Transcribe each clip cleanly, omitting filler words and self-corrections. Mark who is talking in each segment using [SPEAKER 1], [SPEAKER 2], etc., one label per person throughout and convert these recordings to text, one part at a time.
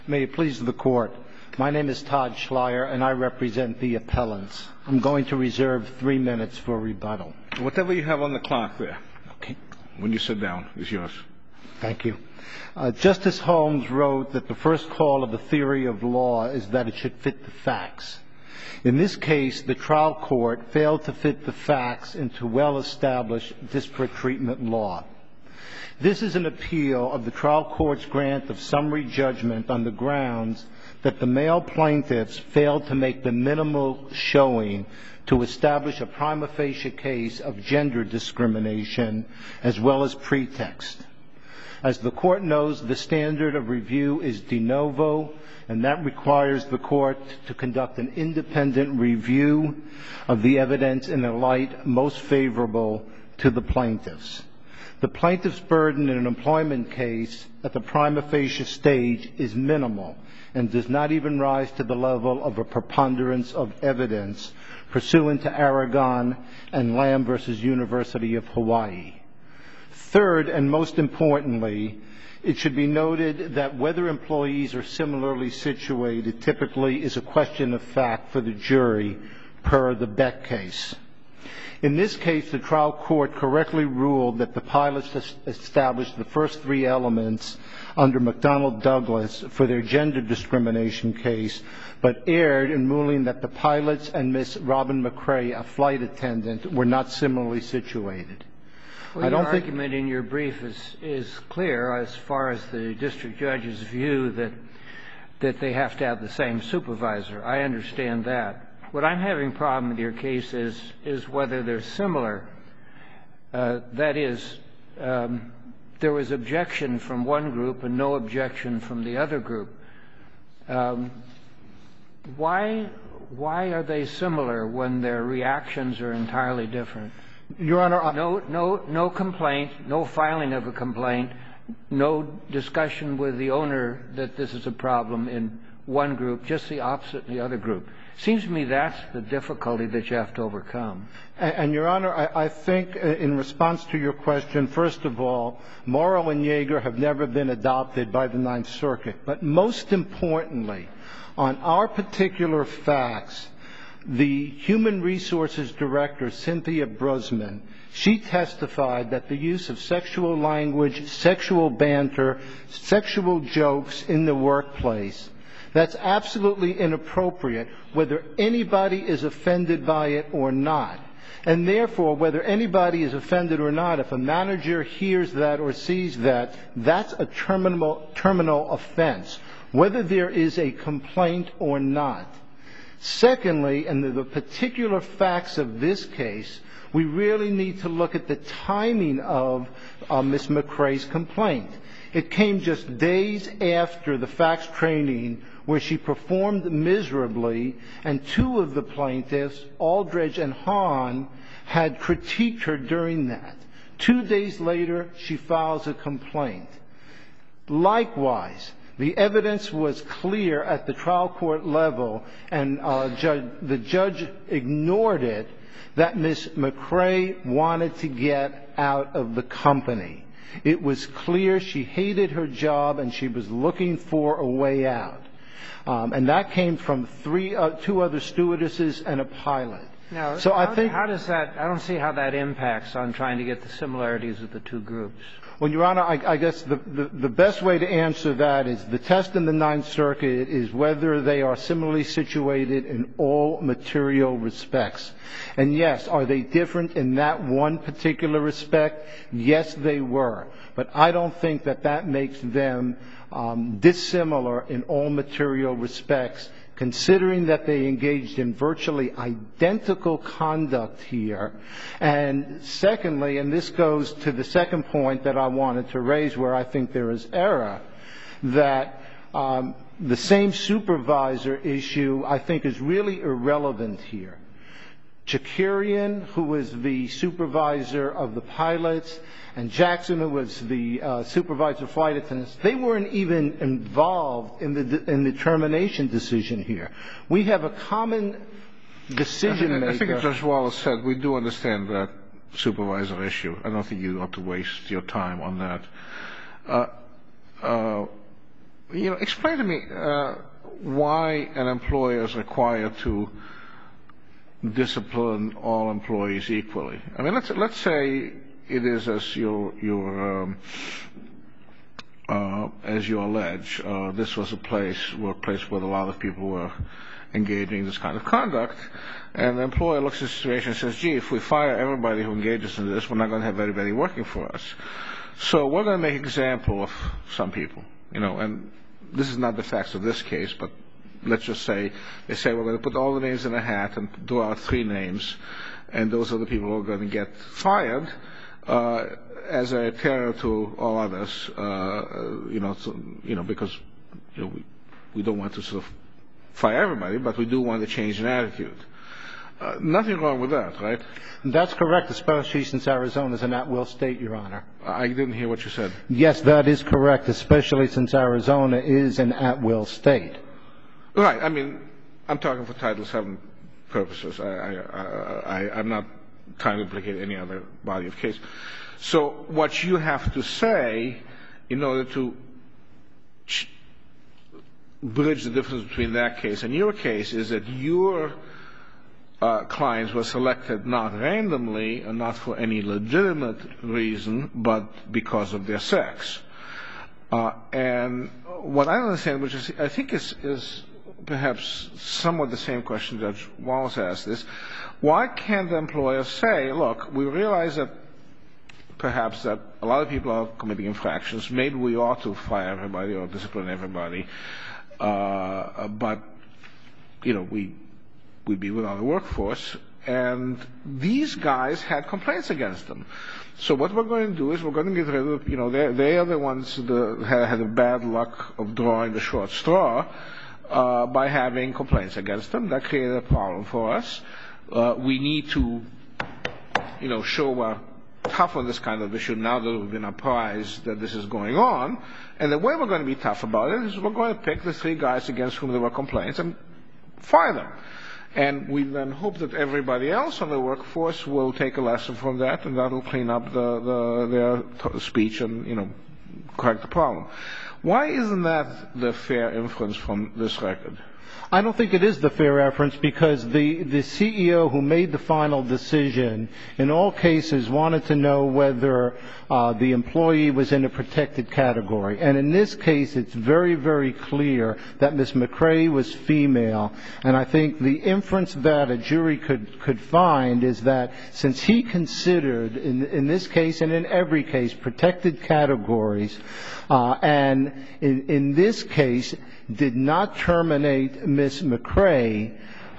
[SPEAKER 1] May it please the Court. My name is Todd Schleier, and I represent the appellants. I'm going to reserve 3 minutes for rebuttal.
[SPEAKER 2] Whatever you have on the clock there.
[SPEAKER 1] Okay.
[SPEAKER 2] When you sit down, is yours.
[SPEAKER 1] Thank you. Justice Holmes wrote that the first call of the theory of law is that it should fit the facts. In this case, the trial court failed to fit the facts into well-established disparate treatment law. This is an appeal of the trial court's grant of summary judgment on the grounds that the male plaintiffs failed to make the minimal showing to establish a prima facie case of gender discrimination as well as pretext. As the court knows, the standard of review is de novo, and that requires the court to conduct an independent review of the evidence in a light most favorable to the plaintiffs. The plaintiff's burden in an employment case at the prima facie stage is minimal and does not even rise to the level of a preponderance of evidence pursuant to Aragon and Lamb v. University of Hawaii. Third, and most importantly, it should be noted that whether employees are similarly situated typically is a question of fact for the jury per the Beck case. In this case, the trial court correctly ruled that the pilots established the first 3 elements under McDonnell Douglas for their gender discrimination case, but erred in ruling that the pilots and Miss Robin McCrae, a flight attendant, were not similarly situated.
[SPEAKER 3] Well, your argument in your brief is clear as far as the district judge's view that they have to have the same supervisor. I understand that. What I'm having a problem with your case is whether they're similar. That is, there was objection from one group and no objection from the other group. Why are they similar when their reactions are entirely different?
[SPEAKER 1] Your Honor,
[SPEAKER 3] no complaint, no filing of a complaint, no discussion with the owner that this is a problem in one group, just the opposite in the other group. Seems to me that's the difficulty that you have to overcome.
[SPEAKER 1] And Your Honor, I think in response to your question, first of all, Morrow and Yeager have never been adopted by the Ninth Circuit. But most importantly, on our particular facts, the Human Resources Director, Cynthia Brusman, she testified that the use of sexual language, sexual banter, sexual jokes in the workplace, that's absolutely inappropriate, whether anybody is offended by it or not. And therefore, whether anybody is offended or not, if a manager hears that or sees that, that's a terminal offense, whether there is a complaint or not. Secondly, and the particular facts of this case, we really need to look at the timing of Ms. McCrae's complaint. It came just days after the fax training where she performed miserably, and 2 of the plaintiffs, Aldridge and Hahn, had critiqued her during that. 2 days later, she files a complaint. Likewise, the evidence was clear at the trial court level, and the judge ignored it, that Ms. McCrae wanted to get out of the company. It was clear she hated her job and she was looking for a way out. And that came from 2 other stewardesses and a pilot.
[SPEAKER 3] Now,
[SPEAKER 1] so
[SPEAKER 3] how does that – I don't see how that impacts on trying to get the similarities of the 2 groups.
[SPEAKER 1] Well, Your Honor, I guess the best way to answer that is the test in the Ninth Circuit is whether they are similarly situated in all material respects. And yes, are they different in that one particular respect? Yes, they were. But I don't think that makes them dissimilar in all material respects, considering that they engaged in virtually identical conduct here. And secondly, and this goes to the second point that I wanted to raise where I think there is error, that the same supervisor issue I think is really irrelevant here. Chakirian, who was the supervisor of the pilots, and Jackson, who was the supervisor of flight attendants, they weren't even involved in the termination decision here. We have a common decision maker.
[SPEAKER 2] I think as Judge Wallace said, we do understand that supervisor issue. I don't think you ought to waste your time on that. Explain to me why an employer is required to discipline all employees equally. I mean, let's say it is as you allege. This was a workplace where a lot of people were engaging in this kind of conduct, and the employer looks at the situation and says, "Gee, if we fire everybody who engages in this, we're not going to have everybody working for us. So we're going to make an example of some people, And this is not the facts of this case, but let's just say they say we're going to put all the names in a hat and draw out 3 names, and those are the people who are going to get fired as a terror to all others, because we don't want to sort of fire everybody, but we do want to change an attitude. Nothing wrong with that, right?
[SPEAKER 1] That's correct, especially since Arizona is an at-will state, Your Honor.
[SPEAKER 2] I didn't hear what you said.
[SPEAKER 1] Yes, that is correct, especially since Arizona is an at-will state.
[SPEAKER 2] Right. I mean, I'm talking for Title VII purposes. I'm not trying to implicate any other body of case. So what you have to say in order to bridge the difference between that case and your case is that your clients were selected not randomly and not for any legitimate reason, but because of their sex. And what I understand, which is I think is perhaps somewhat the same question Judge Wallace asked, is why can't the employer say, look, we realize that perhaps that a lot of people are committing infractions. Maybe we ought to fire everybody or discipline everybody. But, we'd be without a workforce. And these guys had complaints against them. So what we're going to do is we're going to get rid of, they are the ones that had the bad luck of drawing the short straw by having complaints against them. That created a problem for us. We need to, show we're tough on this kind of issue now that we've been apprised that this is going on. And the way we're going to be tough about it is we're going to pick the 3 guys against whom there were complaints and fire them. And we then hope that everybody else on the workforce will take a lesson from that, and that will clean up their speech and, correct the problem. Why isn't that the fair inference from this record?
[SPEAKER 1] I don't think it is the fair reference because the CEO who made the final decision in all cases wanted to know whether the employee was in a protected category. And in this case, it's very, very clear that Ms. McCrae was female. And I think the inference that a jury could find is that since he considered, in this case and in every case, protected categories, and in this case did not terminate Ms. McCrae,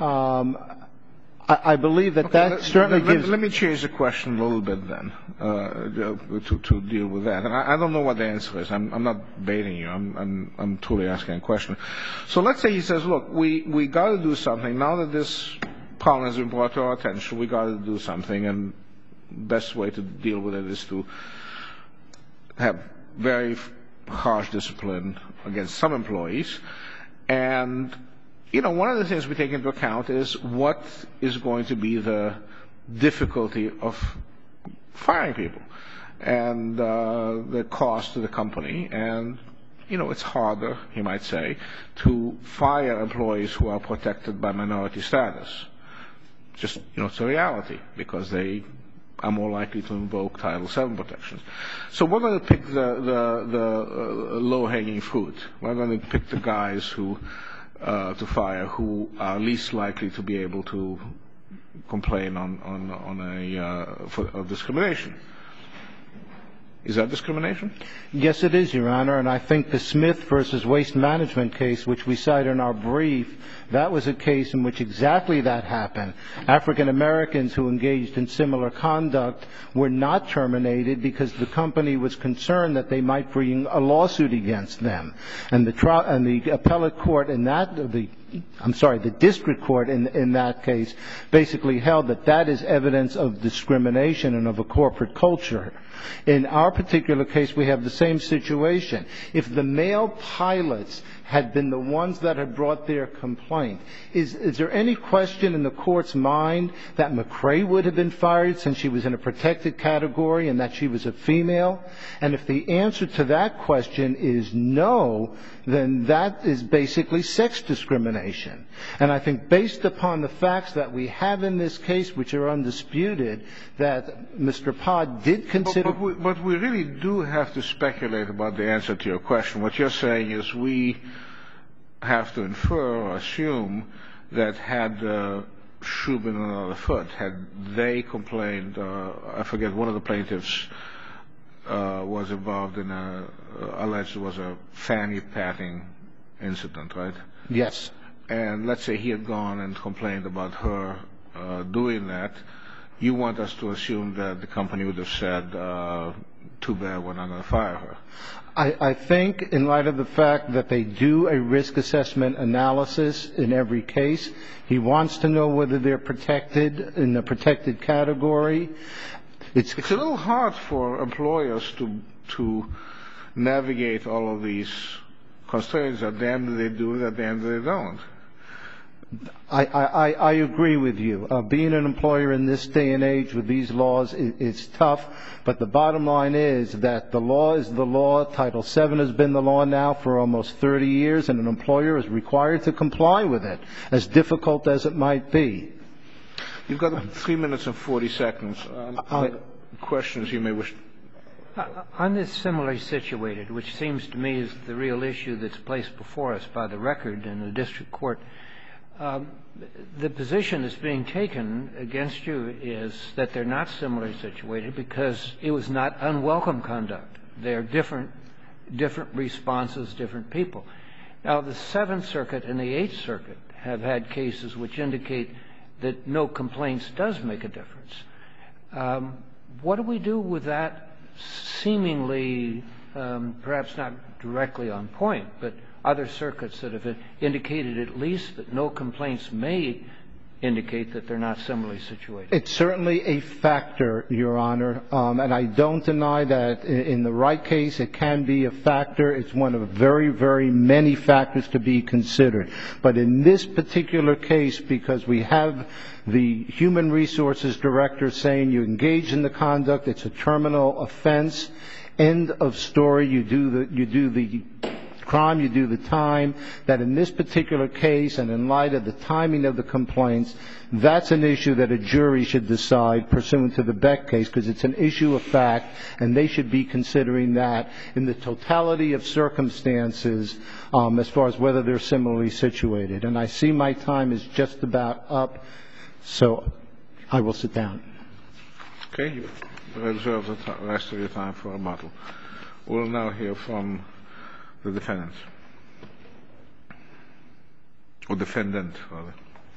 [SPEAKER 1] I believe that certainly gives...
[SPEAKER 2] Let me change the question a little bit then to deal with that. And I don't know what the answer is. I'm not baiting you. I'm truly asking a question. So let's say he says, look, we got to do something. Now that this problem has been brought to our attention, we got to do something. And best way to deal with it is to have very harsh discipline against some employees. And, one of the things we take into account is what is going to be the difficulty of firing people and the cost to the company. And, it's harder, he might say, to fire employees who are protected by minority status. Just, it's a reality because they are more likely to invoke Title VII protections. So we're going to pick the low-hanging fruit. We're going to pick the guys to fire who are least likely to be able to complain of discrimination. Is that discrimination?
[SPEAKER 1] Yes, it is, Your Honor. And I think the Smith versus Waste Management case, which we cite in our brief, that was a case in which exactly that happened. African Americans who engaged in similar conduct were not terminated because the company was concerned that they might bring a lawsuit against them. And the appellate court in that, the district court in that case basically held that that is evidence of discrimination and of a corporate culture. In our particular case, we have the same situation. If the male pilots had been the ones that had brought their complaint, is there any question in the court's mind that McRae would have been fired since she was in a protected category and that she was a female? And if the answer to that question is no, then that is basically sex discrimination. And I think based upon the facts that we have in this case, which are undisputed, that Mr. Pod did consider...
[SPEAKER 2] But we really do have to speculate about the answer to your question. What you're saying is we have to infer or assume that had shoe been on the other foot, had they complained, I forget, one of the plaintiffs was involved in alleged was a fanny patting incident, right?
[SPEAKER 1] Yes.
[SPEAKER 2] And let's say he had gone and complained about her doing that. You want us to assume that the company would have said, too bad, we're not going to fire her.
[SPEAKER 1] I think in light of the fact that they do a risk assessment analysis in every case, he wants to know whether they're protected in the protected category. It's
[SPEAKER 2] a little hard for employers to navigate all of these constraints. At the end they do, at the end they don't.
[SPEAKER 1] I agree with you. Being an employer in this day and age with these laws, it's tough. But the bottom line is that the law is the law. Title VII has been the law now for almost 30 years, and an employer is required to comply with it, as difficult as it might be.
[SPEAKER 2] You've got 3 minutes and 40 seconds. Questions you may wish.
[SPEAKER 3] On this similarly situated, which seems to me is the real issue that's placed before us by the record in the district court, the position that's being taken against you is that they're not similarly situated because it was not unwelcome conduct. They're different responses, different people. Now, the Seventh Circuit and the Eighth Circuit have had cases which indicate that no complaints does make a difference. What do we do with that seemingly, perhaps not directly on point, but other circuits that have indicated at least that no complaints may indicate that they're not similarly situated?
[SPEAKER 1] It's certainly a factor, Your Honor, and I don't deny that in the right case it can be a factor. It's one of very, very many factors to be considered. But in this particular case, because we have the Human Resources Director saying you engage in the conduct, it's a terminal offense, end of story, you do the crime, you do the time, that in this particular case and in light of the timing of the complaints, that's an issue that a jury should decide pursuant to the Beck case because it's an issue of fact and they should be considering that in the totality of circumstances as far as whether they're similarly situated. And I see my time is just about up, so I will sit down.
[SPEAKER 2] Okay. You reserve the rest of your time for a rebuttal. We'll now hear from the defendants. Or defendant, rather.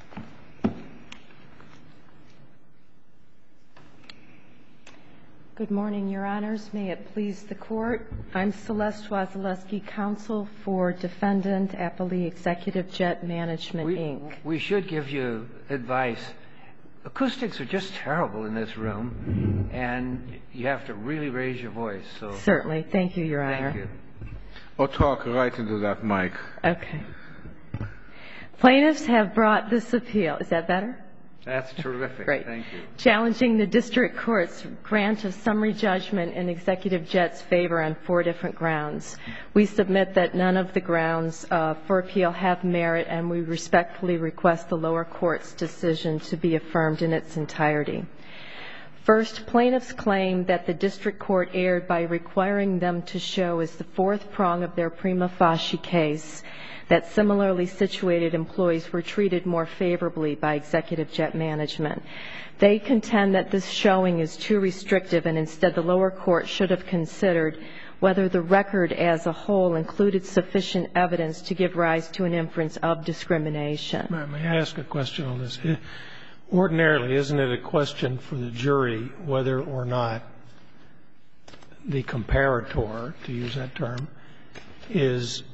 [SPEAKER 4] Good morning, Your Honors. May it please the Court. I'm Celeste Wasilewski, counsel for Defendant Appellee Executive Jet Management, Inc.
[SPEAKER 3] We should give you advice. Acoustics are just terrible in this room, and you have to really raise your voice. So
[SPEAKER 4] certainly. Thank you, Your Honor.
[SPEAKER 3] Thank you.
[SPEAKER 2] Or talk right into that mic.
[SPEAKER 4] Okay. Plaintiffs have brought this appeal. Is that better?
[SPEAKER 3] That's terrific.
[SPEAKER 4] Great.
[SPEAKER 3] Thank you.
[SPEAKER 4] Challenging the district court's grant of summary judgment in Executive Jet's favor on 4 different grounds. We submit that none of the grounds for appeal have merit, and we respectfully request the lower court's decision to be affirmed in its entirety. First, plaintiffs claim that the district court erred by requiring them to show as the 4th prong of their prima facie case that similarly situated employees were treated more favorably by Executive Jet Management. They contend that this showing is too restrictive, and instead the lower court should have considered whether the record as a whole included sufficient evidence to give rise to an inference of discrimination.
[SPEAKER 5] May I ask a question on this? Ordinarily, isn't it a question for the jury whether or not the comparator, to use that term, is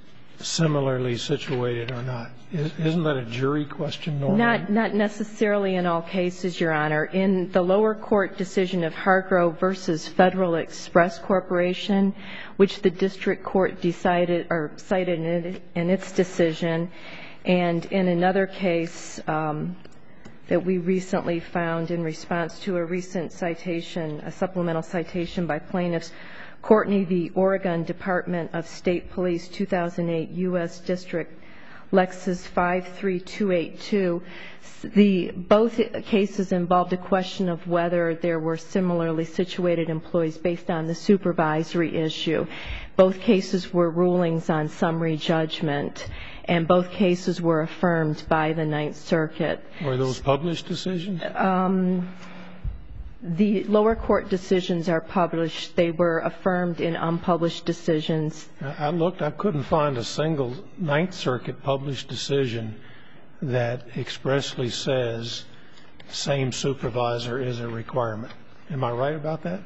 [SPEAKER 5] similarly situated or not? Isn't that a jury question normally?
[SPEAKER 4] Not necessarily in all cases, Your Honor. In the lower court decision of Hargrove versus Federal Express Corporation, which the district court decided or cited in its decision, and in another case that we recently found in response to a recent citation, a supplemental citation by plaintiffs, Courtney v. Oregon Department of State Police, 2008 U.S. District, Lexus 53282. Both cases involved a question of whether there were similarly situated employees based on the supervisory issue. Both cases were rulings on summary judgment, and both cases were affirmed by the Ninth Circuit.
[SPEAKER 5] Were those published decisions?
[SPEAKER 4] The lower court decisions are published. They were affirmed in unpublished decisions.
[SPEAKER 5] I looked. I couldn't find a single Ninth Circuit published decision that expressly says same supervisor is a requirement. Am I right about that?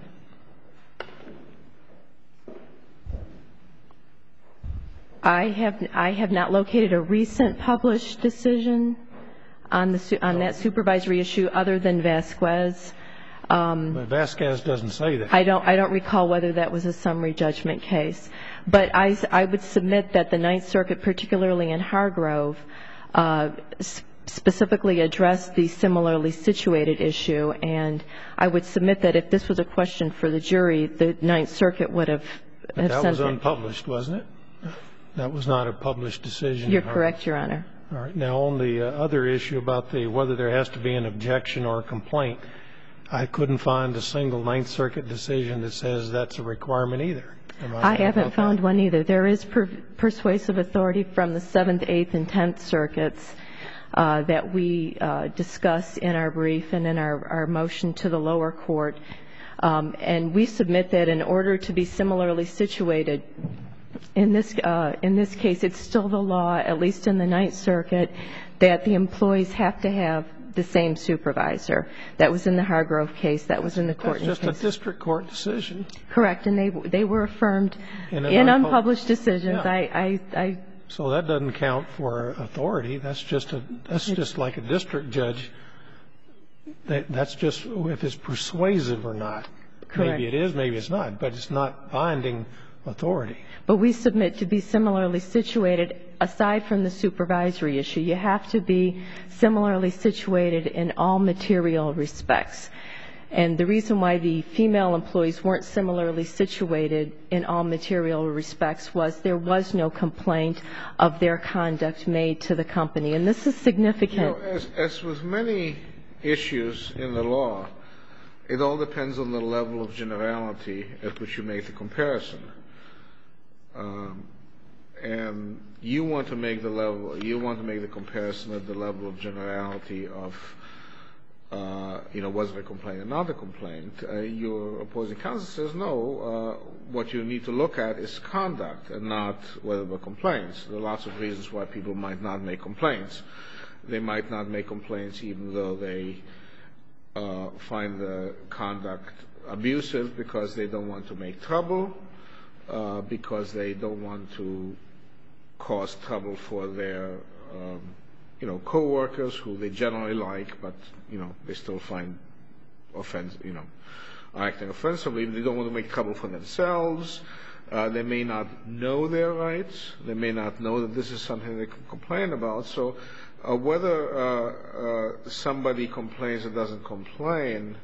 [SPEAKER 4] I have not located a recent published decision on that supervisory issue other than Vasquez.
[SPEAKER 5] But Vasquez doesn't say that.
[SPEAKER 4] I don't recall whether that was a summary judgment case. But I would submit that the Ninth Circuit, particularly in Hargrove, specifically addressed the similarly situated issue. And I would submit that if this was a question for the jury, the Ninth Circuit would have sent it.
[SPEAKER 5] That was unpublished, wasn't it? That was not a published decision.
[SPEAKER 4] You're correct, Your Honor.
[SPEAKER 5] All right. Now, on the other issue about whether there has to be an objection or a complaint, I couldn't find a single Ninth Circuit decision that says that's a requirement either.
[SPEAKER 4] I haven't found one either. There is persuasive authority from the 7th, 8th, and 10th Circuits that we discuss in our brief and in our motion to the lower court. And we submit that in order to be similarly situated, in this case, it's still the law, at least in the Ninth Circuit, that the employees have to have the same supervisor. That was in the Hargrove case. That was in the Courtney case.
[SPEAKER 5] That's just a district court decision.
[SPEAKER 4] Correct. And they were affirmed in unpublished decisions.
[SPEAKER 5] Yeah. So that doesn't count for authority. That's just like a district judge. That's just if it's persuasive or not.
[SPEAKER 4] Correct.
[SPEAKER 5] Maybe it is, maybe it's not. But it's not binding authority.
[SPEAKER 4] But we submit to be similarly situated aside from the supervisory issue. You have to be similarly situated in all material respects. And the reason why the female employees weren't similarly situated in all material respects was there was no complaint of their conduct made to the company. And this is significant.
[SPEAKER 2] You know, as with many issues in the law, it all depends on the level of generality at which you make the comparison. And you want to make the comparison at the level of generality of, was there a complaint or not a complaint? Your opposing counsel says no. What you need to look at is conduct and not whether there were complaints. There are lots of reasons why people might not make complaints. They might not make complaints even though they find the conduct abusive because they don't want to make trouble, because they don't want to cause trouble for their, co-workers who they generally like, but, they still find acting offensively. They don't want to make trouble for themselves. They may not know their rights. They may not know that this is something they can complain about. So whether somebody complains or doesn't complain,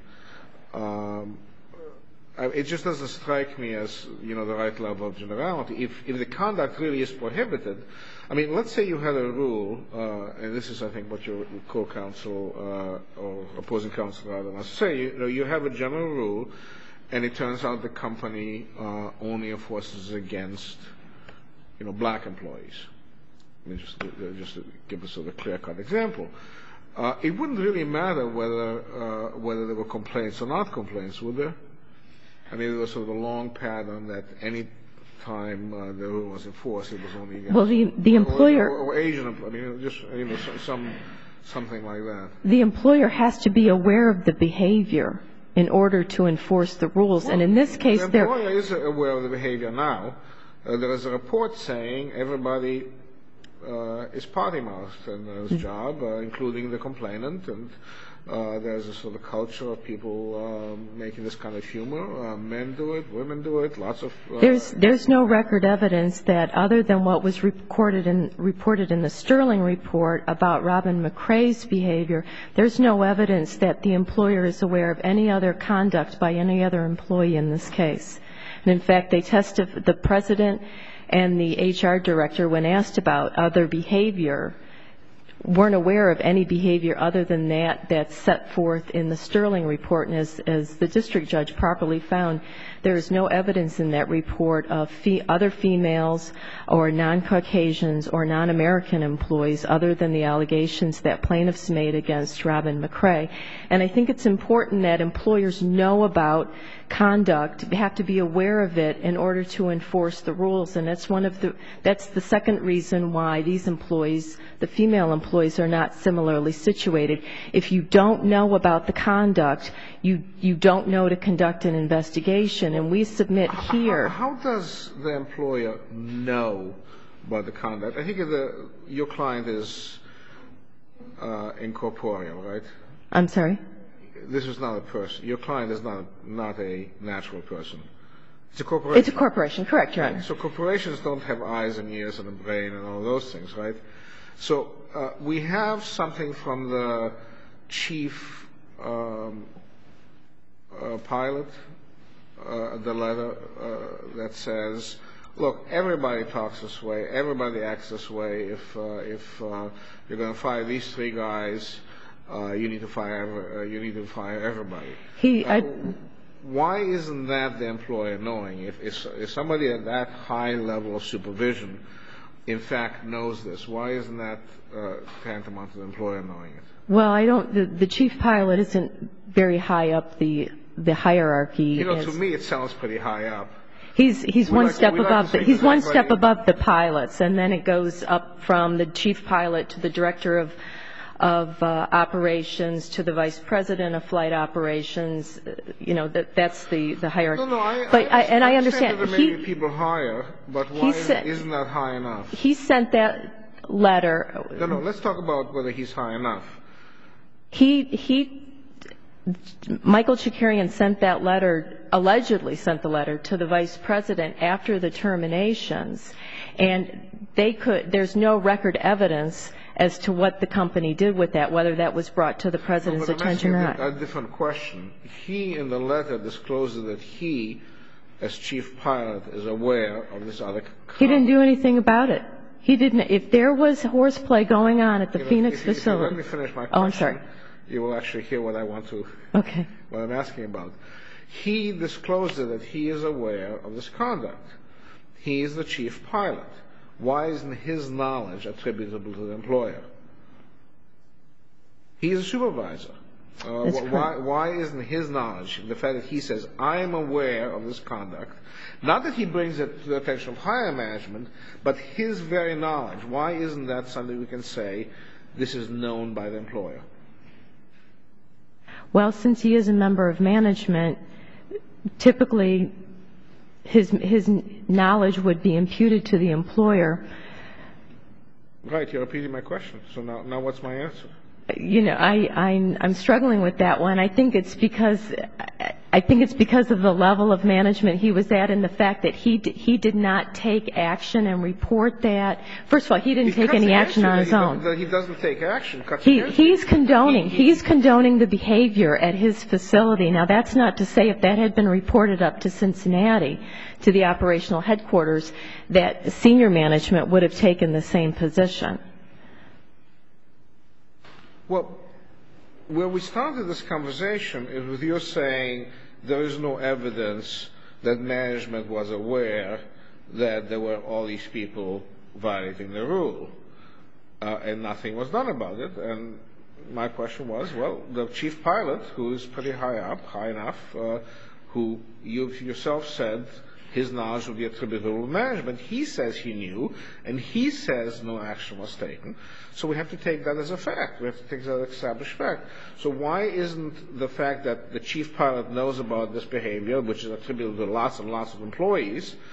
[SPEAKER 2] it just doesn't strike me as, the right level of generality. If the conduct really is prohibited, let's say you had a rule, and this is, I think, what your co-counsel or opposing counsel rather must say. You have a general rule, and it turns out the company only enforces against, black employees. Just to give us a clear-cut example. It wouldn't really matter whether there were complaints or not complaints, would there? There was sort of a long pattern that any time the rule was enforced, it was only against...
[SPEAKER 4] Well, the employer...
[SPEAKER 2] Or Asian, something like that.
[SPEAKER 4] The employer has to be aware of the behavior in order to enforce the rules. And in this case,
[SPEAKER 2] the employer is aware of the behavior now. There is a report saying everybody is potty-mouthed in this job, including the complainant, and there's a sort of culture of people making this kind of humor. Men do it, women do it, lots of...
[SPEAKER 4] There's no record evidence that, other than what was reported in the Sterling report about Robin McCrae's behavior, there's no evidence that the employer is aware of any other conduct by any other employee in this case. And in fact, the president and the HR director, when asked about other behavior, weren't aware of any behavior other than that that's set forth in the Sterling report. And as the district judge properly found, there is no evidence in that report of other females or non-Caucasians or non-American employees other than the allegations that plaintiffs made against Robin McCrae. And I think it's important that employers know about conduct, have to be aware of it in order to enforce the rules. And that's the second reason why these employees, the female employees, are not similarly situated. If you don't know about the conduct, you don't know to conduct an investigation. And we submit here...
[SPEAKER 2] How does the employer know about the conduct? I think your client is incorporeal, right?
[SPEAKER 4] I'm sorry?
[SPEAKER 2] This is not a person. Your client is not a natural person. It's a corporation.
[SPEAKER 4] It's a corporation, correct, Your Honor.
[SPEAKER 2] So corporations don't have eyes and ears and a brain and all those things, right? So we have something from the chief pilot, the letter that says, look, everybody talks this way, everybody acts this way. If you're going to fire these three guys, you need to fire everybody. Why isn't that the employer knowing? If somebody at that high level of supervision, in fact, knows this, why isn't that tantamount to the employer knowing it?
[SPEAKER 4] Well, the chief pilot isn't very high up the hierarchy.
[SPEAKER 2] You know, to me, it sounds pretty high up.
[SPEAKER 4] He's one step above the pilots, and then it goes up from the chief pilot to the director of operations to the vice president of flight operations. You know, that's the hierarchy.
[SPEAKER 2] No,
[SPEAKER 4] I understand
[SPEAKER 2] that there may be people higher, but why isn't that high enough?
[SPEAKER 4] He sent that letter.
[SPEAKER 2] No, let's talk about whether he's high enough.
[SPEAKER 4] Michael Chakarian allegedly sent the letter to the vice president after the terminations, and there's no record evidence as to what the company did with that, whether that was brought to the president's attention or not.
[SPEAKER 2] A different question. He, in the letter, discloses that he, as chief pilot, is aware of this other...
[SPEAKER 4] He didn't do anything about it. He didn't. If there was horseplay going on at the Phoenix facility...
[SPEAKER 2] Let me finish my question.
[SPEAKER 4] Oh, I'm sorry.
[SPEAKER 2] You will actually hear what
[SPEAKER 4] Okay.
[SPEAKER 2] What I'm asking about. He discloses that he is aware of this conduct. He is the chief pilot. Why isn't his knowledge attributable to the employer? He is a supervisor. Why isn't his knowledge, the fact that he says, I am aware of this conduct, not that he brings it to the attention of higher management, but his very knowledge, why isn't that something we can say this is known by the employer?
[SPEAKER 4] Well, since he is a member of management, typically his knowledge would be imputed to the employer.
[SPEAKER 2] Right, you're repeating my question. So now what's my answer?
[SPEAKER 4] You know, I'm struggling with that one. I think it's because of the level of management he was at and the fact that he did not take action and report that. First of all, he didn't take any action on his own.
[SPEAKER 2] He doesn't take action.
[SPEAKER 4] He's condoning the behavior at his facility. Now, that's not to say if that had been reported up to Cincinnati, to the operational headquarters, that senior management would have taken the same position.
[SPEAKER 2] Well, where we started this conversation is with you saying there is no evidence that management was aware that there were all these people violating the rule, and nothing was done about it. And my question was, well, the chief pilot, who is pretty high enough, who you yourself said his knowledge would be attributable to management, he says he knew, and he says no action was taken. So we have to take that as a fact. We have to take that as an established fact. So why isn't the fact that the chief pilot knows about this behavior, which is attributable to lots and lots of employees,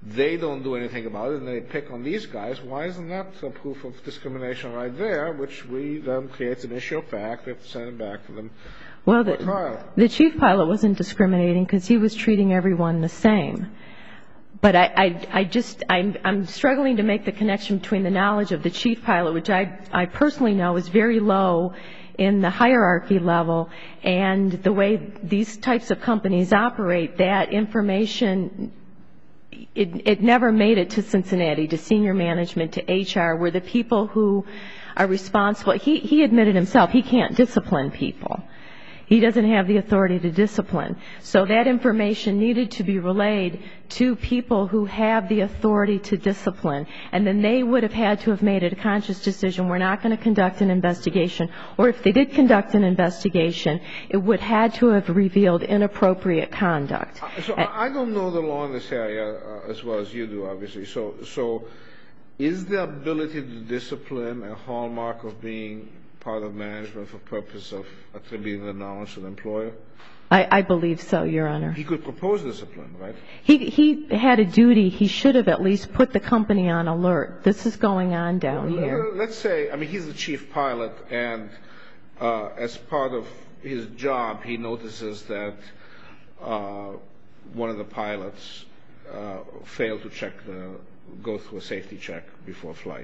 [SPEAKER 2] they don't do anything about it, and they pick on these guys. Why isn't that a proof of discrimination right there, which we then creates an issue of fact that send it back to them
[SPEAKER 4] Well,
[SPEAKER 2] for trial?
[SPEAKER 4] the chief pilot wasn't discriminating because he was treating everyone the same. But I'm struggling to make the connection between the knowledge of the chief pilot, which I personally know is very low in the hierarchy level, and the way these types of companies operate. That information, it never made it to Cincinnati, to senior management, to HR, where the people who are responsible, he admitted himself, he can't discipline people. He doesn't have the authority to discipline. So that information needed to be relayed to people who have the authority to discipline. And then they would have had to have made a conscious decision, we're not going to conduct an investigation. Or if they did conduct an investigation, it would had to have revealed inappropriate conduct.
[SPEAKER 2] So I don't know the law in this area as well as you do, obviously. So is the ability to discipline a hallmark of being part of management for purpose of attributing the knowledge to the employer?
[SPEAKER 4] I believe so, Your Honor.
[SPEAKER 2] He could propose discipline, right?
[SPEAKER 4] He had a duty. He should have at least put the company on alert. This is going on down here.
[SPEAKER 2] Let's say, I mean, he's the chief pilot, and as part of his job, he notices that one of the pilots failed to go through a safety check before flight.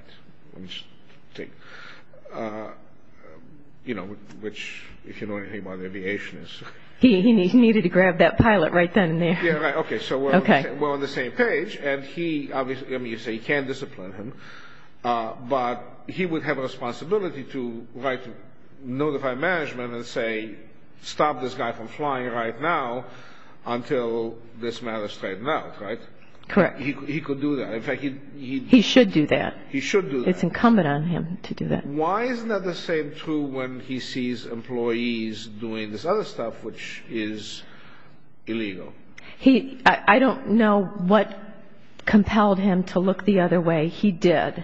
[SPEAKER 2] Which, if you know anything about aviation, is...
[SPEAKER 4] He needed to grab that pilot right then and there.
[SPEAKER 2] Yeah, right. Okay, so we're on the same page, and he obviously, I mean, you say you can't discipline him, but he would have a responsibility to notify management and say, stop this guy from flying right now until this matter is straightened out, right?
[SPEAKER 4] Correct.
[SPEAKER 2] He could do that. In fact,
[SPEAKER 4] he should do that.
[SPEAKER 2] He should do that.
[SPEAKER 4] It's incumbent on him to do that.
[SPEAKER 2] Why isn't that the same true when he sees employees doing this other stuff, which is illegal?
[SPEAKER 4] I don't know what compelled him to look the other way. He did.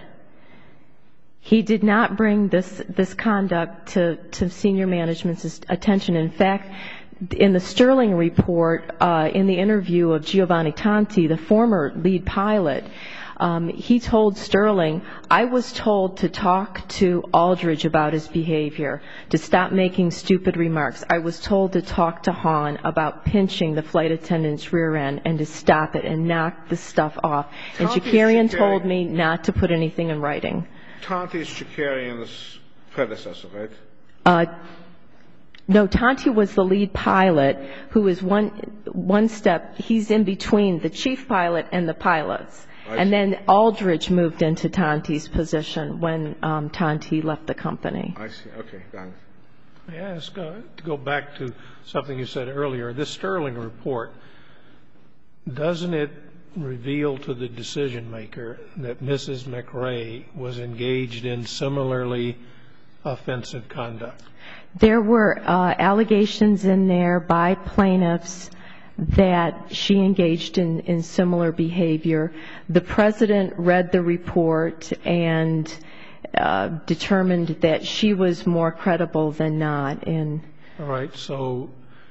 [SPEAKER 4] He did not bring this conduct to senior management's attention. In fact, in the Sterling report, in the interview of Giovanni Tanti, the former lead pilot, he told Sterling, I was told to talk to Aldridge about his behavior, to stop making stupid remarks. I was told to talk to Hahn about pinching the flight attendant's rear end and to stop it and knock the stuff off. And Shakarian told me not to put anything in writing.
[SPEAKER 2] Tanti is Shakarian's predecessor, right?
[SPEAKER 4] No, Tanti was the lead pilot who is one step, he's in between the chief pilot and the pilots. And then Aldridge moved into Tanti's position when Tanti left the company.
[SPEAKER 2] I see. Okay, got it.
[SPEAKER 5] May I ask, to go back to something you said earlier, this Sterling report, doesn't it reveal to the decision maker that Mrs. McRae was engaged in similarly offensive conduct?
[SPEAKER 4] There were allegations in there by plaintiffs that she engaged in similar behavior. The president read the report and determined that she was more credible than not.
[SPEAKER 5] All right, so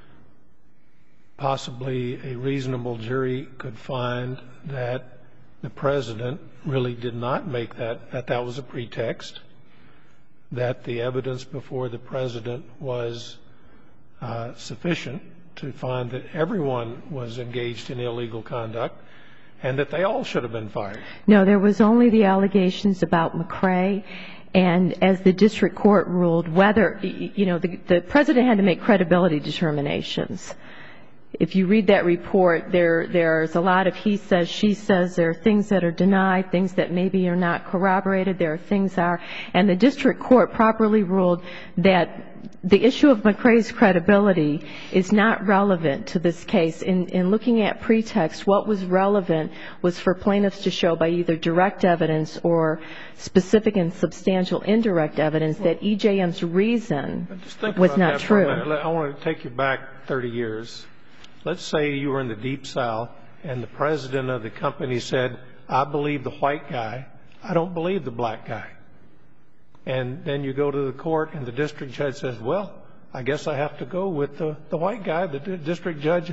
[SPEAKER 5] possibly a reasonable jury could find that the president really did not make that was a pretext, that the evidence before the president was sufficient to find that everyone was engaged in illegal conduct and that they all should have been fired.
[SPEAKER 4] No, there was only the allegations about McRae. And as the district court ruled, whether, the president had to make credibility determinations. If you read that report, there's a lot of he says, she says. There are things that are denied, things that maybe are not corroborated. There are things are. And the district court properly ruled that the issue of McRae's credibility is not relevant to this case. In looking at pretext, what was relevant was for plaintiffs to show by either direct evidence or specific and substantial indirect evidence that EJM's reason was not true.
[SPEAKER 5] I want to take you back 30 years. Let's say you were in the Deep South and the president of the company said, I believe the white guy, I don't believe the black guy. And then you go to the court and the district judge says, well, I guess I have to go with the white guy. The district judge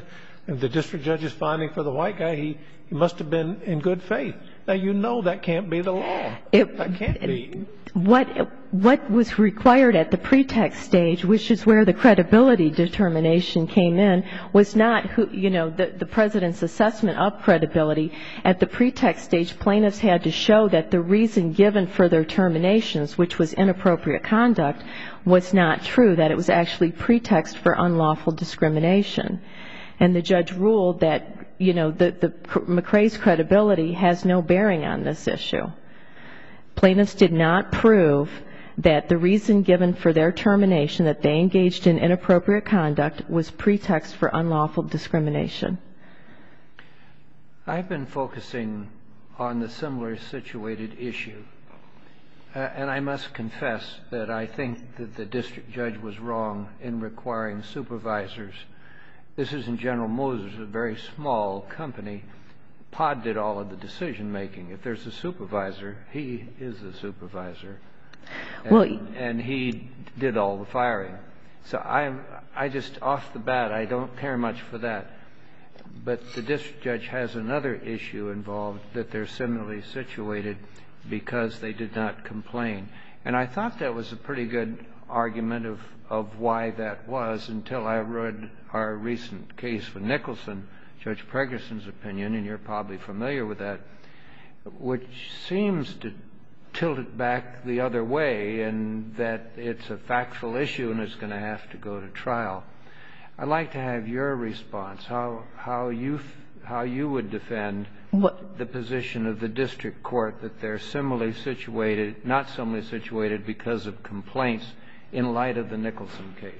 [SPEAKER 5] If the district judge is finding for the white guy, he must have been in good faith. Now, you know that can't be the law. That can't be.
[SPEAKER 4] What was required at the pretext stage, which is where the credibility determination came in, was not the president's assessment of credibility. At the pretext stage, plaintiffs had to show that the reason given for their terminations, which was inappropriate conduct, was not true, that it was actually pretext for unlawful discrimination. And the judge ruled that, McRae's credibility has no bearing on this issue. Plaintiffs did not prove that the reason given for their termination, that they engaged in inappropriate conduct, was pretext for unlawful discrimination.
[SPEAKER 3] I've been focusing on the similar situated issue. And I must confess that I think that the district judge was wrong in requiring supervisors. This isn't General Motors, a very small company. Pod did all of the decision-making. If there's a supervisor, he is the supervisor. And he did all the firing. So I just, off the bat, I don't care much for that. But the district judge has another issue involved, that they're similarly situated because they did not complain. And I thought that was a pretty good argument of why that was until I read our recent case for Nicholson, Judge Pregerson's opinion, and you're probably familiar with that, which seems to tilt it back the other way, and that it's a factual issue and it's going to have to go to trial. I'd like to have your response, how you would defend the position of the district court that they're similarly situated, not similarly situated because of complaints in light of the Nicholson case.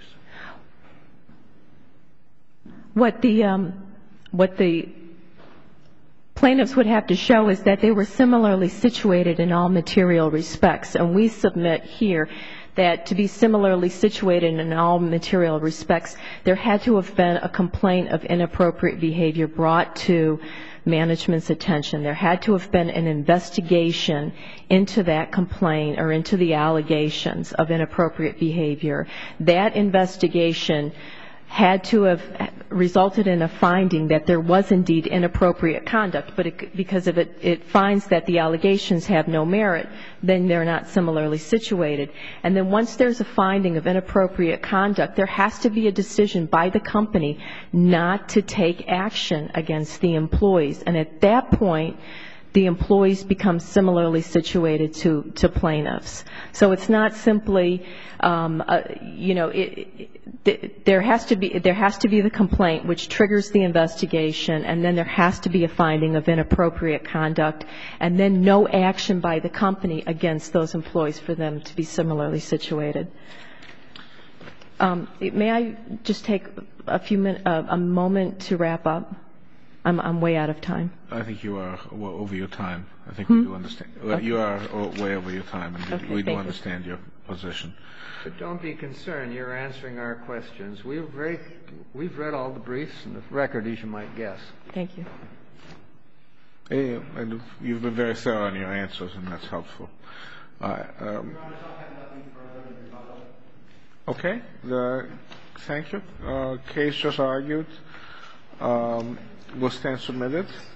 [SPEAKER 4] What the plaintiffs would have to show is that they were similarly situated in all material respects. And we submit here that to be similarly situated in all material respects, there had to have been a complaint of inappropriate behavior brought to management's attention. There had to have been an investigation into that complaint or into the allegations of inappropriate behavior. That investigation had to have resulted in a finding that there was indeed inappropriate conduct, but because of it finds that the allegations have no merit, then they're not similarly situated. And then once there's a finding of inappropriate conduct, there has to be a decision by the company not to take action against the employees. And at that point, the employees become similarly situated to plaintiffs. So it's not simply, there has to be the complaint which triggers the investigation, and then there has to be a finding of inappropriate conduct, and then no action by the company against those employees for them to be similarly situated. May I just take a moment to wrap up? I'm way out of time.
[SPEAKER 2] I think you are over your time. I think we do understand. Okay. You are way over your time, and okay, we do understand your position.
[SPEAKER 3] But don't be concerned. You're answering our questions. We've read all the briefs and the record, as you might guess.
[SPEAKER 4] Thank you.
[SPEAKER 2] And you've been very thorough in your answers, and that's helpful. Okay. Thank you. Case just argued. Will stand submitted.